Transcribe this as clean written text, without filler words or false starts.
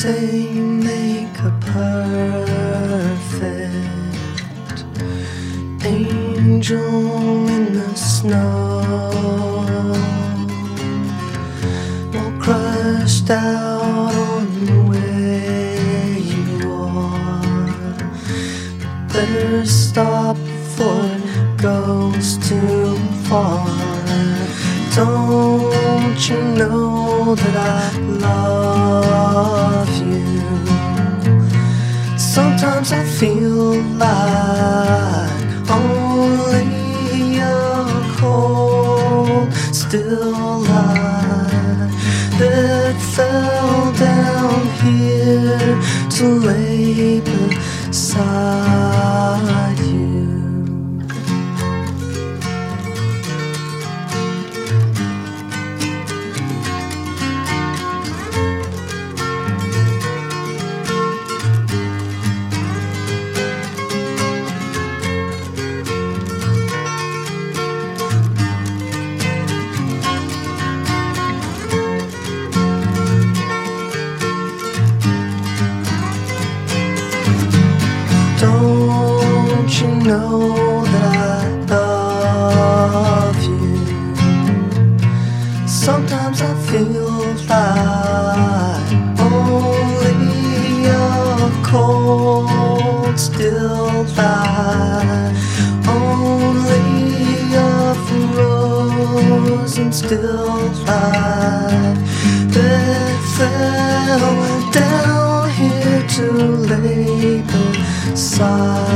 say you make a perfect angel in the snow, all crushed out on where you are. Better stop before it goes too far. Don't you know that I love you? Sometimes I feel like only a cold, still light that fell down here to lay beside you. Don't you know that I love you? Sometimes I feel like only a cold, still light, only a frozen still light that fell down here to lay beside